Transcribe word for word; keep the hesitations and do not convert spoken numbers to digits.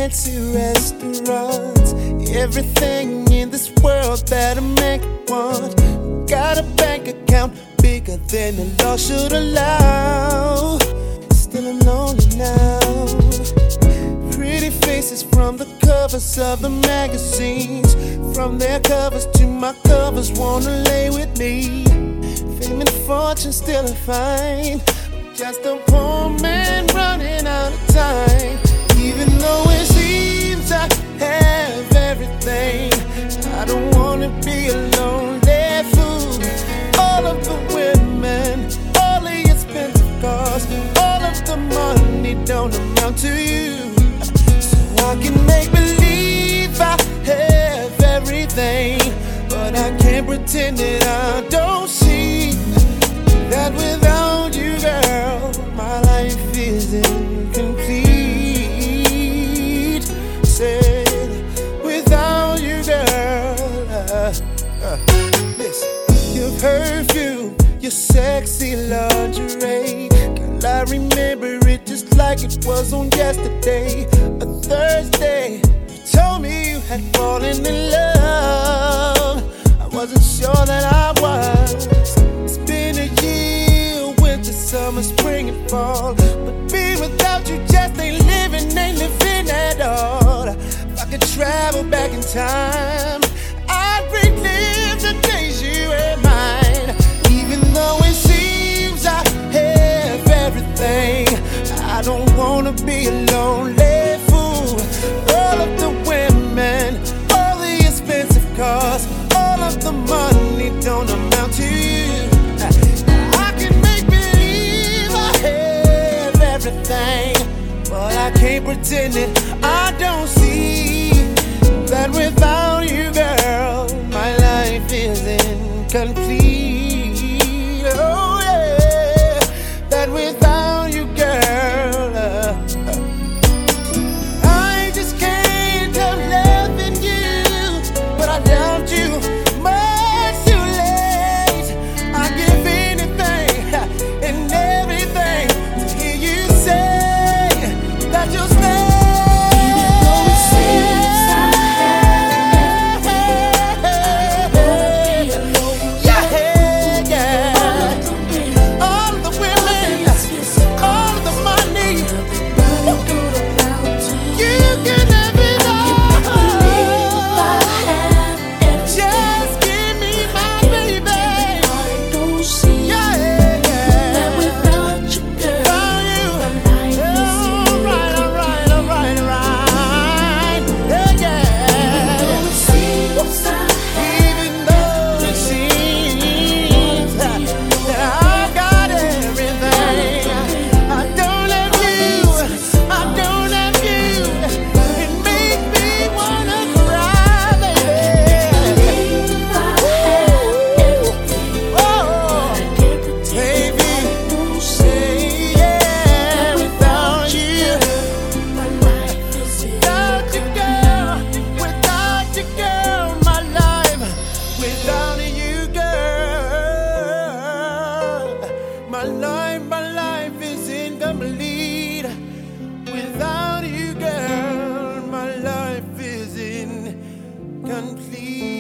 fancy restaurants, everything in this world that a man could want. Got a bank account bigger than the law should allow. Still I'm lonely now. Pretty faces from the covers of the magazines, from their covers to my covers, wanna lay with me. Fame and fortune still I find, just a poor man running out of time. Even though it seems I have everything, I don't wanna be a lonely fool. All of the women, all the expensive cars, all of the money don't amount to you. So I can make believe I have everything, but I can't pretend that I don't see that without you, girl, my life is incomplete. Said, without you, girl, uh, uh, listen. Your perfume, your sexy lingerie, girl, I remember it just like it was on yesterday. A Thursday, you told me you had fallen in love. I wasn't sure that I was. It's been a year, winter, summer, spring, and fall, but being without you just ain't living, ain't living at all. If I could travel back in time, I'd relive the days you were mine. Even though it seems I have everything, I don't wanna be a lonely fool. All of the women, all the expensive cars, all of the money don't amount to you. I can make believe I have everything, but I can't pretend that I don't see that without you, girl, my life is incomplete. Oh yeah, that without you, girl, uh, uh, I just can't help loving you, but I loved you much too late. I give anything and everything to hear you say that you'll stay. My life, my life is incomplete. Without you, girl, my life is incomplete.